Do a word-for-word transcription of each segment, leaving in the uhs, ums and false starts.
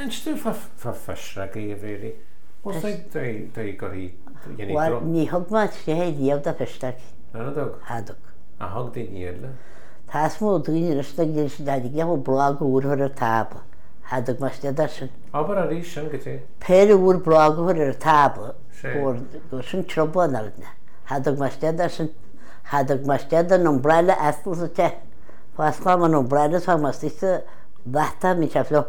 En stu fa fashrag I very. Was they they they got he Wel, ni hwg ma ti hei diawd a festag. Anadog. Hadwg. A hog din yerle. Tas mo dwi'n yr ystag i'r sydadig iawn o blog o'r hyr y tabl. Hadwg ma sti adarsin. Aber a rish yn gyda. Per o'r blog o'r hyr y tabl. O'r sy'n trobl yn arna. Hadwg ma sti adarsin. Hadwg ma sti adarsin o'n braile athls y te. Fas ma ma'n o'n braile sa ma sti sti ddata mi siaflo.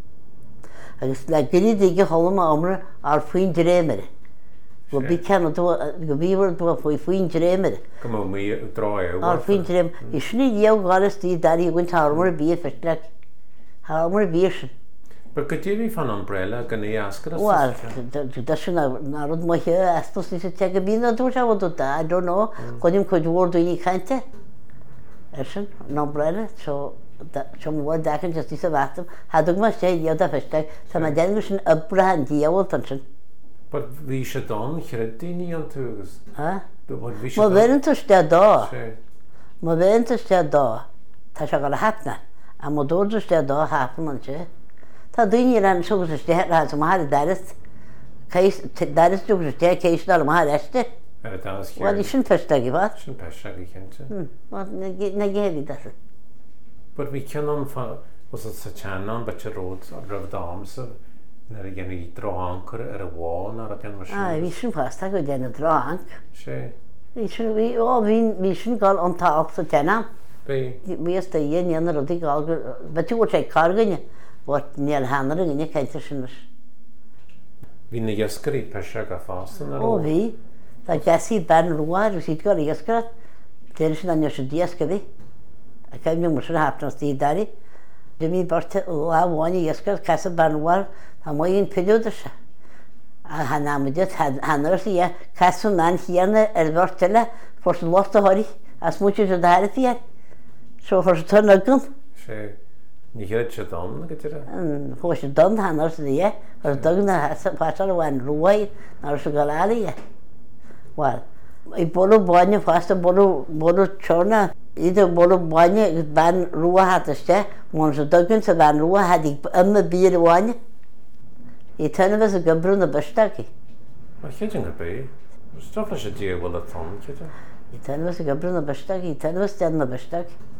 Agus la gynnu digi holwm a omra ar ffwy'n dremer. Gobi can o gobi wr do fwy ffwy'n dremer. Come on mi droi. Ar ffwy'n dremer. Isni diaw galas di dari gwyn tarmor y byd fyrtlag. Harmor y byd sy'n. But could you fan umbrella gan I ask us? Wel, dasyn narod mo hi astos ni sy'n teg y byd na dwi'n siarad o da. I don't know. Gwydym cwyd wr dwi'n I cainte. Ersyn, an umbrella. So, so mi wad dacan just I sa fatam. Hadwg ma sti diaw da fyrtlag. Sa ma den gwysyn ybrahan diawl tan sy'n. But vi should don credit ni on tugas. Ha? But vi Ma should. fe'n to sti do. Sure. Ma fe'n to sti do. Ta siarad gael hapna. A ma dod o sti do hapna yn si. Ta dwi'n i'r an sŵg sti hera sa ma har daris. Cais, daris dwi'n sti ceis dal ma har esti. Er das hier. Wel, I sy'n fyrstag I fad. Sin pesha vi kente. Wel, na gefi dallu. But vi kan on fa was it such an on but your road road dams. När det gäller I dra ankor är det wall när det kan vara. Ah, vi sy'n fastag o den y dro hank. Sure. Vi sy'n, vi, o, vi sy'n gael on ta off sa tena. Be. Vi ys da un yn yr oedd I gael, beth yw'r teg cargyn ni. Bod ni'n hanner yn gynnu caint yr sy'n. Vi ni jaskar I pesha ga fast när. O, fi. Da gasi ben rŵar, rwy'n sydd gael I ysgrad. Dyna sy'n anio sy'n diasg fi. A cael ni'n mwysyn hapnos di dari. Dwi'n mi bort la wan I ysgrad casa ben rŵar. A mo i'n piliwyd ysga. A hana mi dyd hanner ys I casa man hiarna er bortela. Fors lot o hori. As mwysyn sy'n dar y fiar. So fors tyn ygyn. Sure. Ni hyrd sydd don gyda. Fors sy'n dyn hanner sy'n I. Fors dyn na pasal o wan rwy. Nar sy'n gael ali I. Wel, I bolo boanya fast a bolo bolo chona. Ida bolo boanya ban rua hat ysga. Mwyn sy'n dygyn sy'n ban rua had I ymma byr boanya. I tynnu fes y gybrwn y bystag I. Mae chydyn y be. Stofla sydd diw wel y ton gyda. I tynnu fes y gybrwn y bystag I. I tynnu fes den y bystag.